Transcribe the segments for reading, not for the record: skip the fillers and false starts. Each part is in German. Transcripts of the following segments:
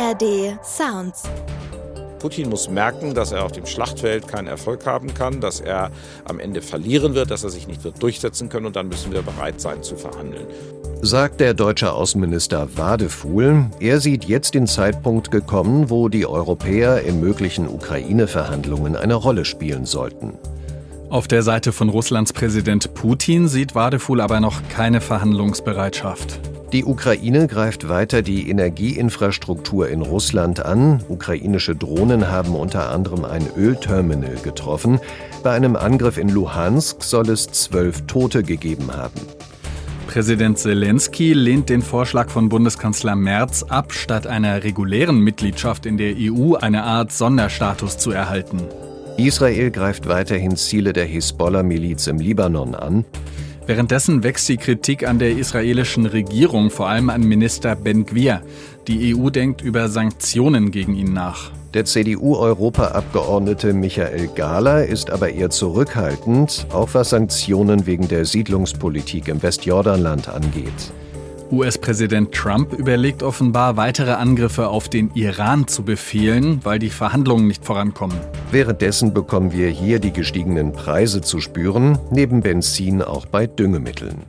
ARD Sounds. Putin muss merken, dass er auf dem Schlachtfeld keinen Erfolg haben kann, dass er am Ende verlieren wird, dass er sich nicht wird durchsetzen können, und dann müssen wir bereit sein zu verhandeln. Sagt der deutsche Außenminister Wadefuhl. Er sieht jetzt den Zeitpunkt gekommen, wo die Europäer in möglichen Ukraine-Verhandlungen eine Rolle spielen sollten. Auf der Seite von Russlands Präsident Putin sieht Wadefuhl aber noch keine Verhandlungsbereitschaft. Die Ukraine greift weiter die Energieinfrastruktur in Russland an. Ukrainische Drohnen haben unter anderem ein Ölterminal getroffen. Bei einem Angriff in Luhansk soll es 12 Tote gegeben haben. Präsident Selenskyj lehnt den Vorschlag von Bundeskanzler Merz ab, statt einer regulären Mitgliedschaft in der EU eine Art Sonderstatus zu erhalten. Israel greift weiterhin Ziele der Hisbollah-Miliz im Libanon an. Währenddessen wächst die Kritik an der israelischen Regierung, vor allem an Minister Ben-Gvir. Die EU denkt über Sanktionen gegen ihn nach. Der CDU-Europaabgeordnete Michael Gahler ist aber eher zurückhaltend, auch was Sanktionen wegen der Siedlungspolitik im Westjordanland angeht. US-Präsident Trump überlegt offenbar, weitere Angriffe auf den Iran zu befehlen, weil die Verhandlungen nicht vorankommen. Währenddessen bekommen wir hier die gestiegenen Preise zu spüren, neben Benzin auch bei Düngemitteln.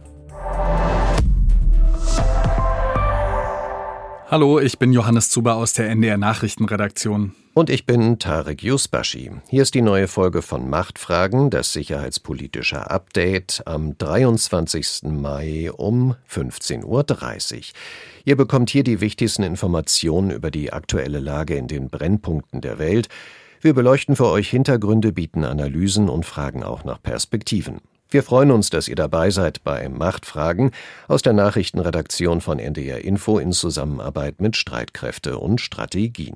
Hallo, ich bin Johannes Zuber aus der NDR Nachrichtenredaktion. Und ich bin Tarek Yusbashi. Hier ist die neue Folge von Machtfragen, das sicherheitspolitische Update am 23. Mai um 15.30 Uhr. Ihr bekommt hier die wichtigsten Informationen über die aktuelle Lage in den Brennpunkten der Welt. Wir beleuchten für euch Hintergründe, bieten Analysen und fragen auch nach Perspektiven. Wir freuen uns, dass ihr dabei seid bei Machtfragen aus der Nachrichtenredaktion von NDR Info in Zusammenarbeit mit Streitkräfte und Strategien.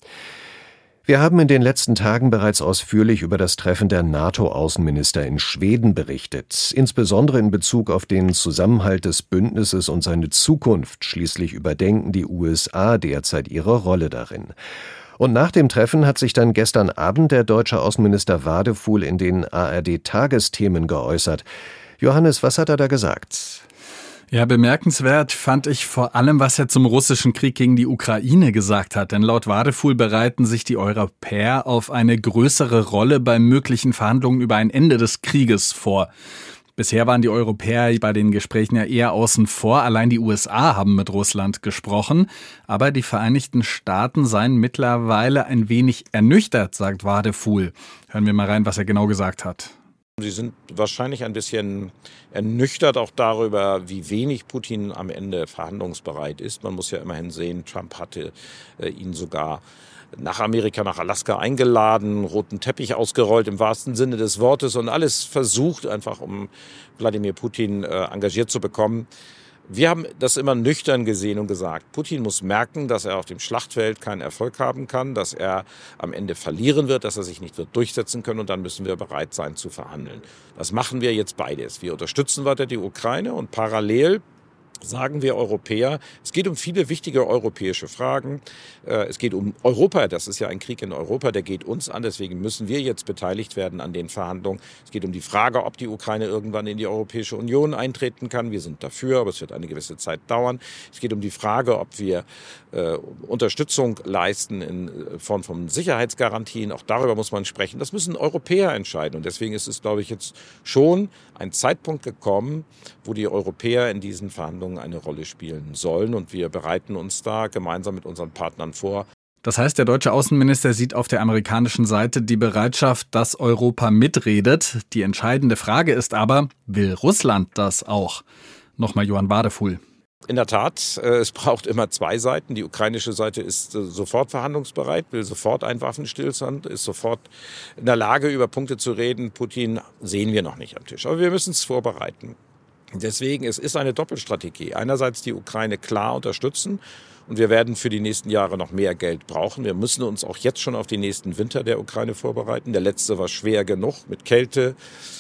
Wir haben in den letzten Tagen bereits ausführlich über das Treffen der NATO-Außenminister in Schweden berichtet, insbesondere in Bezug auf den Zusammenhalt des Bündnisses und seine Zukunft. Schließlich überdenken die USA derzeit ihre Rolle darin. Und nach dem Treffen hat sich dann gestern Abend der deutsche Außenminister Wadefuhl in den ARD-Tagesthemen geäußert. Johannes, was hat er da gesagt? Ja, bemerkenswert fand ich vor allem, was er zum russischen Krieg gegen die Ukraine gesagt hat. Denn laut Wadefuhl bereiten sich die Europäer auf eine größere Rolle bei möglichen Verhandlungen über ein Ende des Krieges vor. Bisher waren die Europäer bei den Gesprächen ja eher außen vor. Allein die USA haben mit Russland gesprochen. Aber die Vereinigten Staaten seien mittlerweile ein wenig ernüchtert, sagt Wadefuhl. Hören wir mal rein, was er genau gesagt hat. Sie sind wahrscheinlich ein bisschen ernüchtert auch darüber, wie wenig Putin am Ende verhandlungsbereit ist. Man muss ja immerhin sehen, Trump hatte ihn sogar nach Amerika, nach Alaska eingeladen, roten Teppich ausgerollt im wahrsten Sinne des Wortes und alles versucht, einfach um Wladimir Putin engagiert zu bekommen. Wir haben das immer nüchtern gesehen und gesagt, Putin muss merken, dass er auf dem Schlachtfeld keinen Erfolg haben kann, dass er am Ende verlieren wird, dass er sich nicht wird durchsetzen können, und dann müssen wir bereit sein zu verhandeln. Das machen wir jetzt beides. Wir unterstützen weiter die Ukraine und parallel sagen wir Europäer, es geht um viele wichtige europäische Fragen. Es geht um Europa, das ist ja ein Krieg in Europa, der geht uns an. Deswegen müssen wir jetzt beteiligt werden an den Verhandlungen. Es geht um die Frage, ob die Ukraine irgendwann in die Europäische Union eintreten kann. Wir sind dafür, aber es wird eine gewisse Zeit dauern. Es geht um die Frage, ob wir Unterstützung leisten in Form von Sicherheitsgarantien. Auch darüber muss man sprechen. Das müssen Europäer entscheiden. Und deswegen ist es, glaube ich, jetzt schon ein Zeitpunkt gekommen, wo die Europäer in diesen Verhandlungen eine Rolle spielen sollen. Und wir bereiten uns da gemeinsam mit unseren Partnern vor. Das heißt, der deutsche Außenminister sieht auf der amerikanischen Seite die Bereitschaft, dass Europa mitredet. Die entscheidende Frage ist aber, will Russland das auch? Nochmal Johann Wadefuhl. In der Tat, es braucht immer zwei Seiten. Die ukrainische Seite ist sofort verhandlungsbereit, will sofort einen Waffenstillstand, ist sofort in der Lage, über Punkte zu reden. Putin sehen wir noch nicht am Tisch, aber wir müssen es vorbereiten. Deswegen, es ist eine Doppelstrategie. Einerseits die Ukraine klar unterstützen, und wir werden für die nächsten Jahre noch mehr Geld brauchen. Wir müssen uns auch jetzt schon auf den nächsten Winter der Ukraine vorbereiten. Der letzte war schwer genug mit Kälte,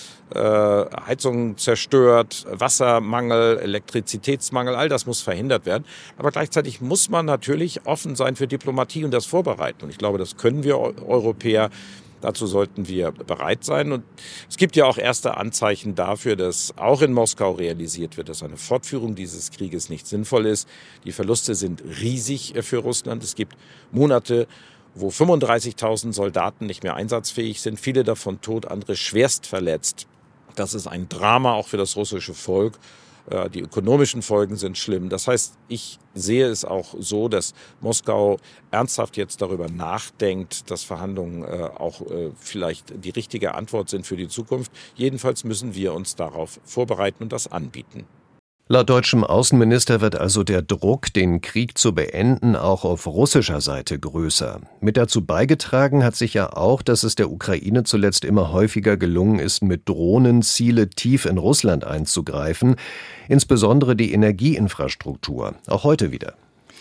Heizungen zerstört, Wassermangel, Elektrizitätsmangel, all das muss verhindert werden. Aber gleichzeitig muss man natürlich offen sein für Diplomatie und das vorbereiten. Und ich glaube, das können wir Europäer. Dazu sollten wir bereit sein. Und es gibt ja auch erste Anzeichen dafür, dass auch in Moskau realisiert wird, dass eine Fortführung dieses Krieges nicht sinnvoll ist. Die Verluste sind riesig für Russland. Es gibt Monate, wo 35.000 Soldaten nicht mehr einsatzfähig sind, viele davon tot, andere schwerst verletzt. Das ist ein Drama auch für das russische Volk. Die ökonomischen Folgen sind schlimm. Das heißt, ich sehe es auch so, dass Moskau ernsthaft jetzt darüber nachdenkt, dass Verhandlungen auch vielleicht die richtige Antwort sind für die Zukunft. Jedenfalls müssen wir uns darauf vorbereiten und das anbieten. Laut deutschem Außenminister wird also der Druck, den Krieg zu beenden, auch auf russischer Seite größer. Mit dazu beigetragen hat sich ja auch, dass es der Ukraine zuletzt immer häufiger gelungen ist, mit Drohnen Ziele tief in Russland einzugreifen, insbesondere die Energieinfrastruktur, auch heute wieder.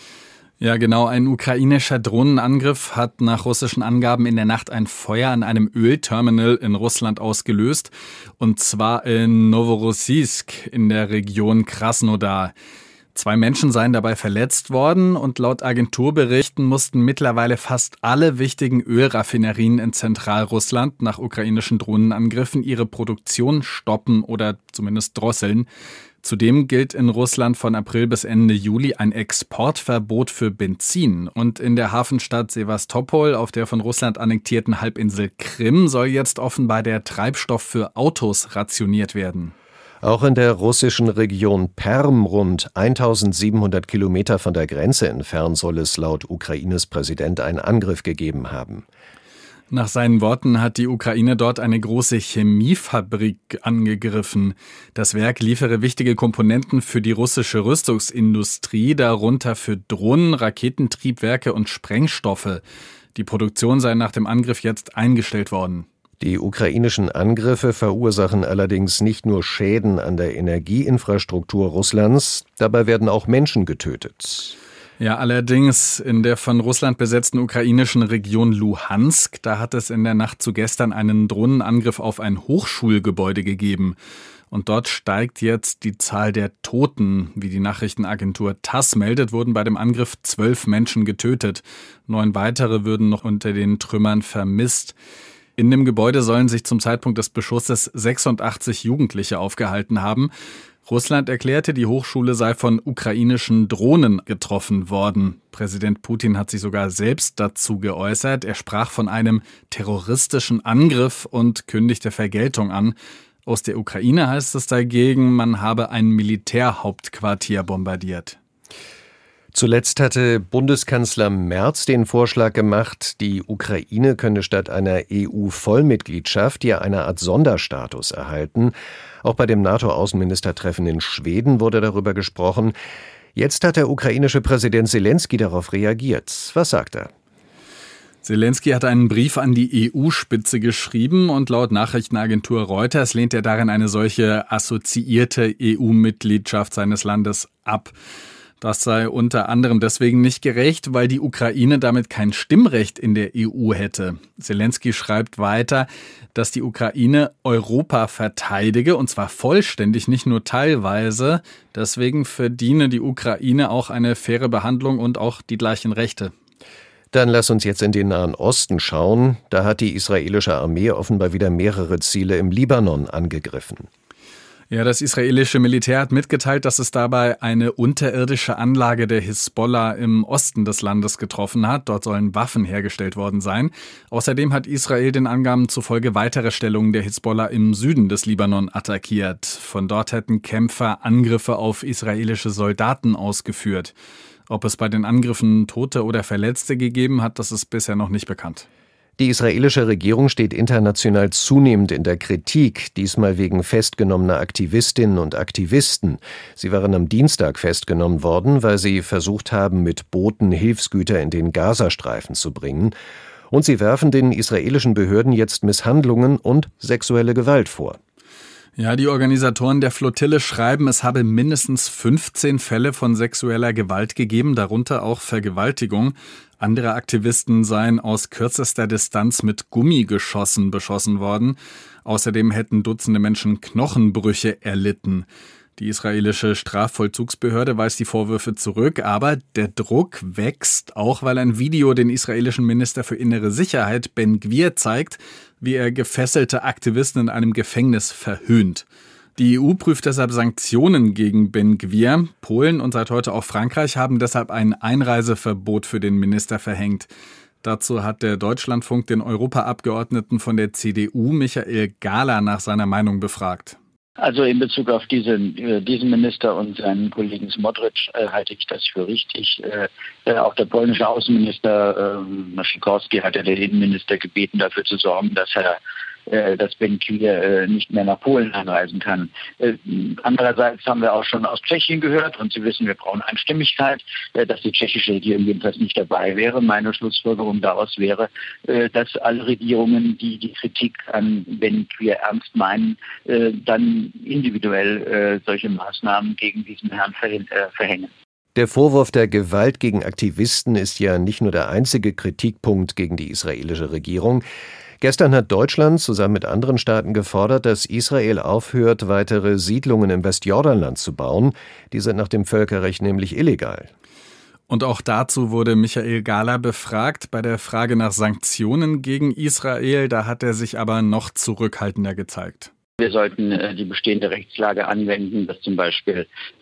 Ja, genau. Ein ukrainischer Drohnenangriff hat nach russischen Angaben in der Nacht ein Feuer an einem Ölterminal in Russland ausgelöst. Und zwar in Novorossiysk in der Region Krasnodar. 2 Menschen seien dabei verletzt worden und laut Agenturberichten mussten mittlerweile fast alle wichtigen Ölraffinerien in Zentralrussland nach ukrainischen Drohnenangriffen ihre Produktion stoppen oder zumindest drosseln. Zudem gilt in Russland von April bis Ende Juli ein Exportverbot für Benzin. Und in der Hafenstadt Sewastopol auf der von Russland annektierten Halbinsel Krim soll jetzt offenbar der Treibstoff für Autos rationiert werden. Auch in der russischen Region Perm, rund 1700 Kilometer von der Grenze entfernt, soll es laut Ukraines Präsident einen Angriff gegeben haben. Nach seinen Worten hat die Ukraine dort eine große Chemiefabrik angegriffen. Das Werk liefere wichtige Komponenten für die russische Rüstungsindustrie, darunter für Drohnen, Raketentriebwerke und Sprengstoffe. Die Produktion sei nach dem Angriff jetzt eingestellt worden. Die ukrainischen Angriffe verursachen allerdings nicht nur Schäden an der Energieinfrastruktur Russlands, dabei werden auch Menschen getötet. Ja, allerdings in der von Russland besetzten ukrainischen Region Luhansk, da hat es in der Nacht zu gestern einen Drohnenangriff auf ein Hochschulgebäude gegeben. Und dort steigt jetzt die Zahl der Toten. Wie die Nachrichtenagentur TASS meldet, wurden bei dem Angriff 12 Menschen getötet. 9 weitere würden noch unter den Trümmern vermisst. In dem Gebäude sollen sich zum Zeitpunkt des Beschusses 86 Jugendliche aufgehalten haben. Russland erklärte, die Hochschule sei von ukrainischen Drohnen getroffen worden. Präsident Putin hat sich sogar selbst dazu geäußert. Er sprach von einem terroristischen Angriff und kündigte Vergeltung an. Aus der Ukraine heißt es dagegen, man habe ein Militärhauptquartier bombardiert. Zuletzt hatte Bundeskanzler Merz den Vorschlag gemacht, die Ukraine könne statt einer EU-Vollmitgliedschaft ja eine Art Sonderstatus erhalten. Auch bei dem NATO-Außenministertreffen in Schweden wurde darüber gesprochen. Jetzt hat der ukrainische Präsident Selenskyj darauf reagiert. Was sagt er? Selenskyj hat einen Brief an die EU-Spitze geschrieben und laut Nachrichtenagentur Reuters lehnt er darin eine solche assoziierte EU-Mitgliedschaft seines Landes ab. Das sei unter anderem deswegen nicht gerecht, weil die Ukraine damit kein Stimmrecht in der EU hätte. Selenskyj schreibt weiter, dass die Ukraine Europa verteidige, und zwar vollständig, nicht nur teilweise. Deswegen verdiene die Ukraine auch eine faire Behandlung und auch die gleichen Rechte. Dann lass uns jetzt in den Nahen Osten schauen. Da hat die israelische Armee offenbar wieder mehrere Ziele im Libanon angegriffen. Ja, das israelische Militär hat mitgeteilt, dass es dabei eine unterirdische Anlage der Hisbollah im Osten des Landes getroffen hat. Dort sollen Waffen hergestellt worden sein. Außerdem hat Israel den Angaben zufolge weitere Stellungen der Hisbollah im Süden des Libanon attackiert. Von dort hätten Kämpfer Angriffe auf israelische Soldaten ausgeführt. Ob es bei den Angriffen Tote oder Verletzte gegeben hat, das ist bisher noch nicht bekannt. Die israelische Regierung steht international zunehmend in der Kritik, diesmal wegen festgenommener Aktivistinnen und Aktivisten. Sie waren am Dienstag festgenommen worden, weil sie versucht haben, mit Booten Hilfsgüter in den Gazastreifen zu bringen. Und sie werfen den israelischen Behörden jetzt Misshandlungen und sexuelle Gewalt vor. Ja, die Organisatoren der Flottille schreiben, es habe mindestens 15 Fälle von sexueller Gewalt gegeben, darunter auch Vergewaltigung. Andere Aktivisten seien aus kürzester Distanz mit Gummigeschossen beschossen worden. Außerdem hätten Dutzende Menschen Knochenbrüche erlitten. Die israelische Strafvollzugsbehörde weist die Vorwürfe zurück, aber der Druck wächst, auch weil ein Video den israelischen Minister für innere Sicherheit, Ben Gvir, zeigt, wie er gefesselte Aktivisten in einem Gefängnis verhöhnt. Die EU prüft deshalb Sanktionen gegen Ben Gvir. Polen und seit heute auch Frankreich haben deshalb ein Einreiseverbot für den Minister verhängt. Dazu hat der Deutschlandfunk den Europaabgeordneten von der CDU, Michael Gahler, nach seiner Meinung befragt. Also in Bezug auf diesen Minister und seinen Kollegen Smotrich halte ich das für richtig. Auch der polnische Außenminister Sikorski hat ja den Innenminister gebeten, dafür zu sorgen, dass Ben Gvir nicht mehr nach Polen einreisen kann. Andererseits haben wir auch schon aus Tschechien gehört und Sie wissen, wir brauchen Einstimmigkeit, dass die tschechische Regierung jedenfalls nicht dabei wäre. Meine Schlussfolgerung daraus wäre, dass alle Regierungen, die die Kritik an Ben Gvir ernst meinen, dann individuell solche Maßnahmen gegen diesen Herrn verhängen. Der Vorwurf der Gewalt gegen Aktivisten ist ja nicht nur der einzige Kritikpunkt gegen die israelische Regierung. Gestern hat Deutschland zusammen mit anderen Staaten gefordert, dass Israel aufhört, weitere Siedlungen im Westjordanland zu bauen. Die sind nach dem Völkerrecht nämlich illegal. Und auch dazu wurde Michael Gahler befragt. Bei der Frage nach Sanktionen gegen Israel, da hat er sich aber noch zurückhaltender gezeigt. Wir sollten die bestehende Rechtslage anwenden, dass zum Beispiel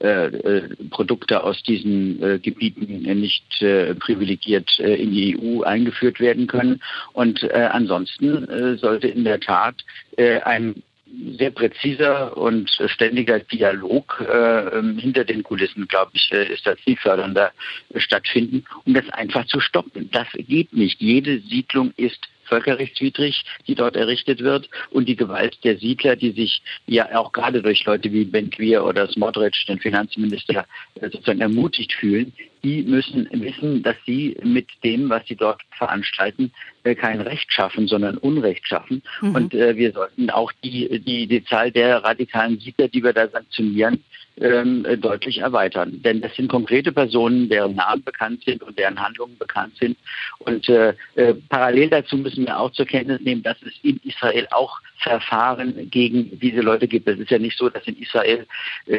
Produkte aus diesen Gebieten nicht privilegiert in die EU eingeführt werden können. Und ansonsten sollte in der Tat ein sehr präziser und ständiger Dialog hinter den Kulissen, glaube ich, ist das zielfördernder stattfinden, um das einfach zu stoppen. Das geht nicht. Jede Siedlung ist völkerrechtswidrig, die dort errichtet wird, und die Gewalt der Siedler, die sich ja auch gerade durch Leute wie Ben Gvir oder Smotrich, den Finanzminister, sozusagen ermutigt fühlen, die müssen wissen, dass sie mit dem, was sie dort veranstalten, kein Recht schaffen, sondern Unrecht schaffen. Mhm. Und wir sollten auch die Zahl der radikalen Siedler, die wir da sanktionieren, deutlich erweitern. Denn das sind konkrete Personen, deren Namen bekannt sind und deren Handlungen bekannt sind. Und parallel dazu müssen wir auch zur Kenntnis nehmen, dass es in Israel auch Verfahren gegen diese Leute gibt. Es ist ja nicht so, dass in Israel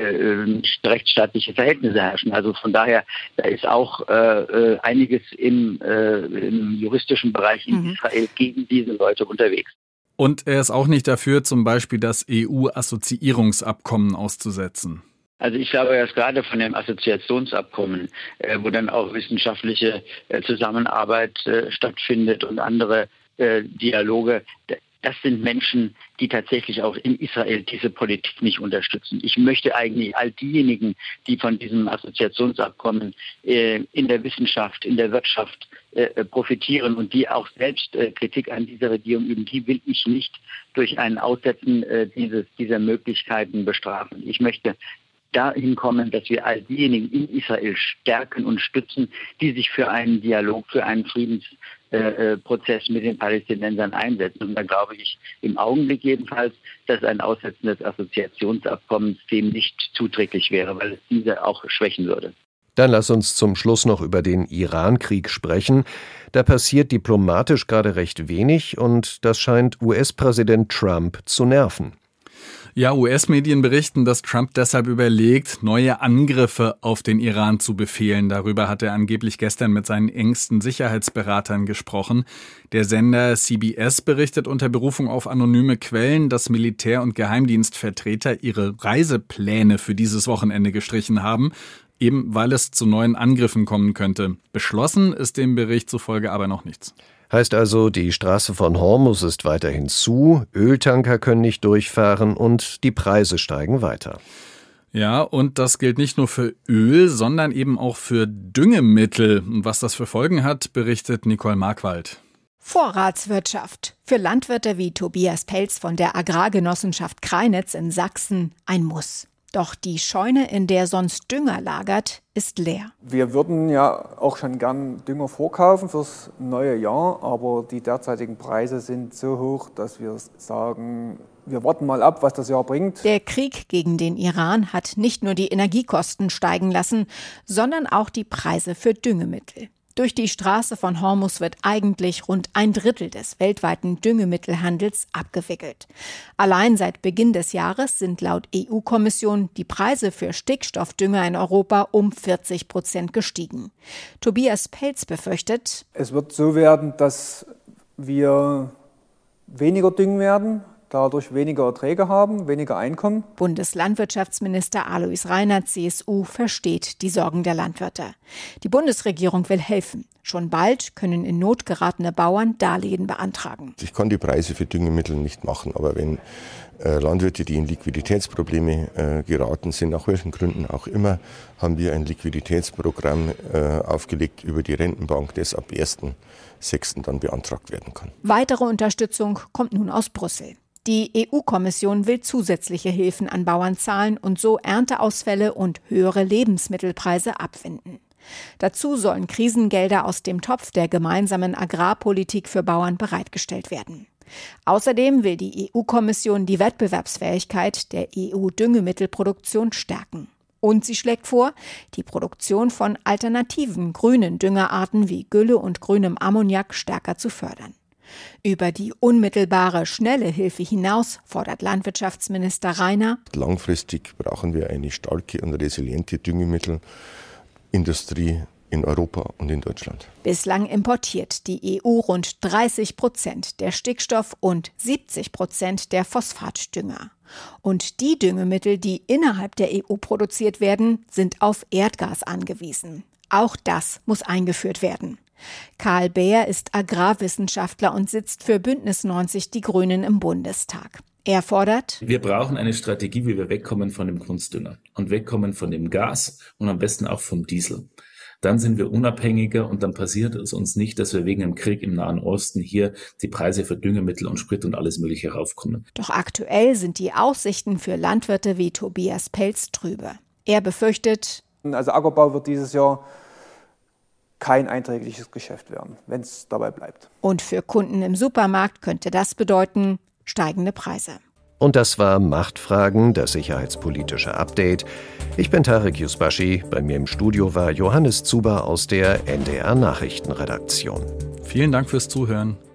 rechtsstaatliche Verhältnisse herrschen. Also von daher, da ist auch einiges im juristischen Bereich in Israel gegen diese Leute unterwegs. Und er ist auch nicht dafür, zum Beispiel das EU-Assoziierungsabkommen auszusetzen. Also ich glaube, dass gerade von dem Assoziationsabkommen, wo dann auch wissenschaftliche Zusammenarbeit stattfindet und andere Dialoge, das sind Menschen, die tatsächlich auch in Israel diese Politik nicht unterstützen. Ich möchte eigentlich all diejenigen, die von diesem Assoziationsabkommen in der Wissenschaft, in der Wirtschaft profitieren und die auch selbst Kritik an dieser Regierung üben, die will ich nicht durch ein Aussetzen dieser Möglichkeiten bestrafen. Ich möchte dahin kommen, dass wir all diejenigen in Israel stärken und stützen, die sich für einen Dialog, für einen Friedensprozess mit den Palästinensern einsetzen. Und da glaube ich im Augenblick jedenfalls, dass ein Aussetzen des Assoziationsabkommens dem nicht zuträglich wäre, weil es diese auch schwächen würde. Dann lass uns zum Schluss noch über den Iran-Krieg sprechen. Da passiert diplomatisch gerade recht wenig und das scheint US-Präsident Trump zu nerven. Ja, US-Medien berichten, dass Trump deshalb überlegt, neue Angriffe auf den Iran zu befehlen. Darüber hat er angeblich gestern mit seinen engsten Sicherheitsberatern gesprochen. Der Sender CBS berichtet unter Berufung auf anonyme Quellen, dass Militär- und Geheimdienstvertreter ihre Reisepläne für dieses Wochenende gestrichen haben, eben weil es zu neuen Angriffen kommen könnte. Beschlossen ist dem Bericht zufolge aber noch nichts. Heißt also, die Straße von Hormuz ist weiterhin zu, Öltanker können nicht durchfahren und die Preise steigen weiter. Ja, und das gilt nicht nur für Öl, sondern eben auch für Düngemittel. Und was das für Folgen hat, berichtet Nicole Markwald. Vorratswirtschaft. Für Landwirte wie Tobias Pelz von der Agrargenossenschaft Kreinitz in Sachsen ein Muss. Doch die Scheune, in der sonst Dünger lagert, ist leer. Wir würden ja auch schon gern Dünger vorkaufen fürs neue Jahr, aber die derzeitigen Preise sind so hoch, dass wir sagen, wir warten mal ab, was das Jahr bringt. Der Krieg gegen den Iran hat nicht nur die Energiekosten steigen lassen, sondern auch die Preise für Düngemittel. Durch die Straße von Hormuz wird eigentlich rund 1/3 des weltweiten Düngemittelhandels abgewickelt. Allein seit Beginn des Jahres sind laut EU-Kommission die Preise für Stickstoffdünger in Europa um 40% gestiegen. Tobias Pelz befürchtet, es wird so werden, dass wir weniger düngen werden, dadurch weniger Erträge haben, weniger Einkommen. Bundeslandwirtschaftsminister Alois Rainer, CSU, versteht die Sorgen der Landwirte. Die Bundesregierung will helfen. Schon bald können in Not geratene Bauern Darlehen beantragen. Ich kann die Preise für Düngemittel nicht machen, aber wenn Landwirte, die in Liquiditätsprobleme geraten sind, nach welchen Gründen auch immer, haben wir ein Liquiditätsprogramm aufgelegt über die Rentenbank, das ab 1.6. dann beantragt werden kann. Weitere Unterstützung kommt nun aus Brüssel. Die EU-Kommission will zusätzliche Hilfen an Bauern zahlen und so Ernteausfälle und höhere Lebensmittelpreise abwenden. Dazu sollen Krisengelder aus dem Topf der gemeinsamen Agrarpolitik für Bauern bereitgestellt werden. Außerdem will die EU-Kommission die Wettbewerbsfähigkeit der EU-Düngemittelproduktion stärken. Und sie schlägt vor, die Produktion von alternativen grünen Düngerarten wie Gülle und grünem Ammoniak stärker zu fördern. Über die unmittelbare, schnelle Hilfe hinaus fordert Landwirtschaftsminister Rainer: Langfristig brauchen wir eine starke und resiliente Düngemittelindustrie in Europa und in Deutschland. Bislang importiert die EU rund 30% der Stickstoff- und 70% der Phosphatdünger. Und die Düngemittel, die innerhalb der EU produziert werden, sind auf Erdgas angewiesen. Auch das muss eingeführt werden. Karl Beer ist Agrarwissenschaftler und sitzt für Bündnis 90 Die Grünen im Bundestag. Er fordert: Wir brauchen eine Strategie, wie wir wegkommen von dem Kunstdünger und wegkommen von dem Gas und am besten auch vom Diesel. Dann sind wir unabhängiger und dann passiert es uns nicht, dass wir wegen dem Krieg im Nahen Osten hier die Preise für Düngemittel und Sprit und alles Mögliche raufkommen. Doch aktuell sind die Aussichten für Landwirte wie Tobias Pelz trübe. Er befürchtet: Also Ackerbau wird dieses Jahr kein einträgliches Geschäft werden, wenn es dabei bleibt. Und für Kunden im Supermarkt könnte das bedeuten steigende Preise. Und das war Machtfragen, das sicherheitspolitische Update. Ich bin Tarek Yusbashi. Bei mir im Studio war Johannes Zuber aus der NDR Nachrichtenredaktion. Vielen Dank fürs Zuhören.